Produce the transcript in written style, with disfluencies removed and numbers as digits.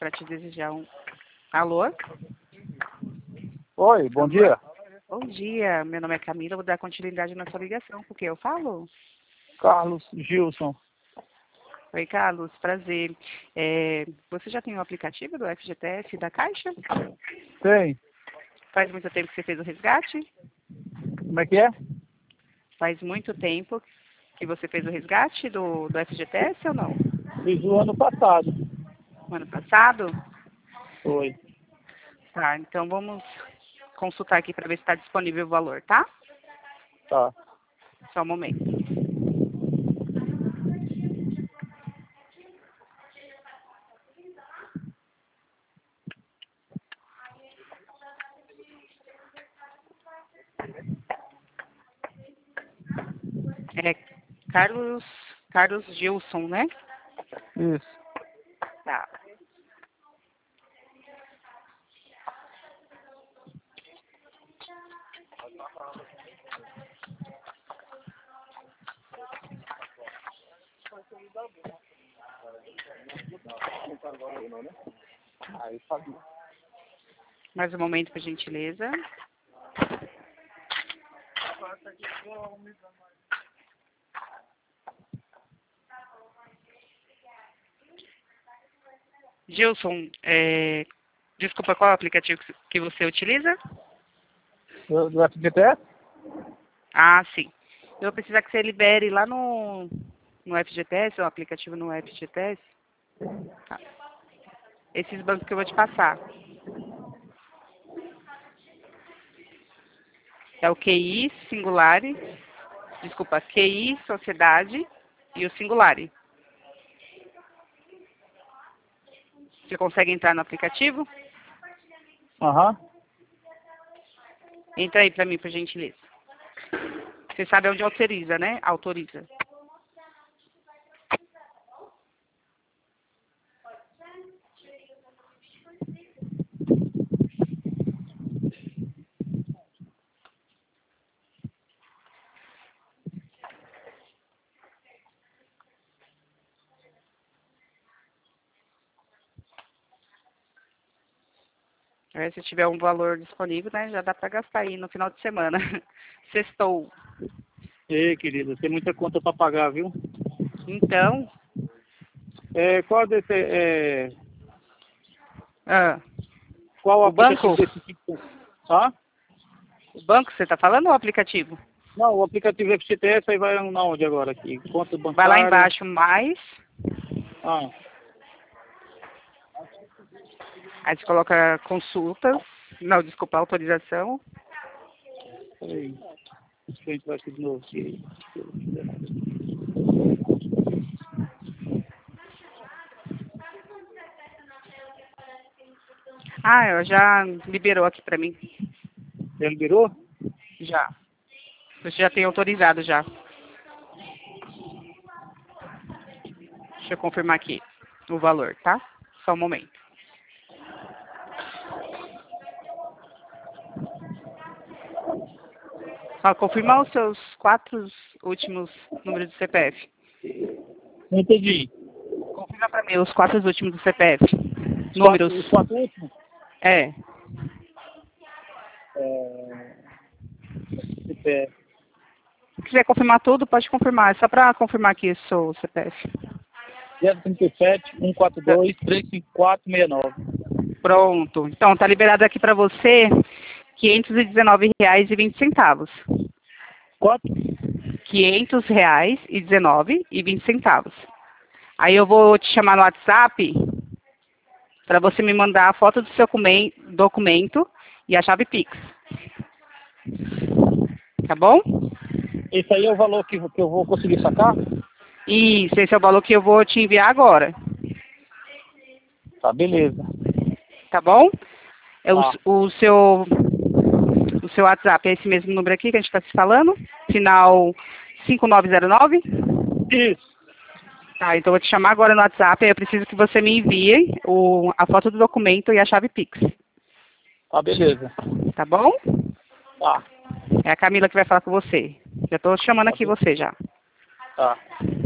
para te desejar um... Alô? Oi, bom dia. Bom dia, meu nome é Camila, vou dar continuidade na sua ligação, porque eu falo. Carlos Gilson. Oi, Carlos, prazer. Você já tem o aplicativo do FGTS da Caixa? Tem. Faz muito tempo que você fez o resgate? Como é que é? Faz muito tempo que você fez o resgate do FGTS ou não? Fiz o ano passado. No ano passado? Foi. Tá, então vamos consultar aqui para ver se está disponível o valor, tá? Tá. Só um momento. É Carlos Gilson, né? Isso. Tá. Aí sabia. Mais um momento, por gentileza. Gilson, desculpa, qual é o aplicativo que você utiliza? Do FGTS? Ah, sim. Eu vou precisar que você libere lá no FGTS, o aplicativo no FGTS, tá, esses bancos que eu vou te passar. É o QI Singulari, desculpa, QI Sociedade e o Singulari. Você consegue entrar no aplicativo? Aham. Entra aí para mim, por gentileza. Você sabe onde autoriza, né? Autoriza. Se tiver um valor disponível, né, já dá para gastar aí no final de semana. Sextou. Ei, querida, tem muita conta para pagar, viu? Então, Qual desse, ah, qual o o aplicativo banco, desse tipo? Ah? o banco você está falando ou o aplicativo? Não, o aplicativo FGTS aí vai na onde agora aqui? Conta Vai lá bancária. embaixo, mais, Ah, aí você coloca consultas, não, desculpa, autorização. peraí. Deixa eu entrar aqui de novo. Aqui. Ah, eu já liberou aqui para mim, Já liberou? já. Você já tem autorizado já. Deixa eu confirmar aqui o valor, tá? Só um momento. Só confirmar os seus 4 últimos números do CPF. Não entendi. Confirma para mim os 4 últimos do CPF. Números. Os quatro últimos? É. CPF. Se quiser confirmar tudo, pode confirmar. É só para confirmar aqui o seu CPF. 037 142 354 69. Pronto. Então, tá liberado aqui para você R$ 519,20. Quanto? R$ 500,19,20. Aí eu vou te chamar no WhatsApp para você me mandar a foto do seu documento e a chave Pix. Tá bom? Esse aí é o valor que eu vou conseguir sacar? Isso, esse é o valor que eu vou te enviar agora. Tá, beleza. Tá bom? É Tá. o seu WhatsApp é esse mesmo número aqui que a gente está se falando? Final 5909? Isso. Tá, então eu vou te chamar agora no WhatsApp. Aí eu preciso que você me envie a foto do documento e a chave Pix. Tá, beleza. Tá bom? Tá. É a Camila que vai falar com você. Já estou chamando aqui você já. Tá.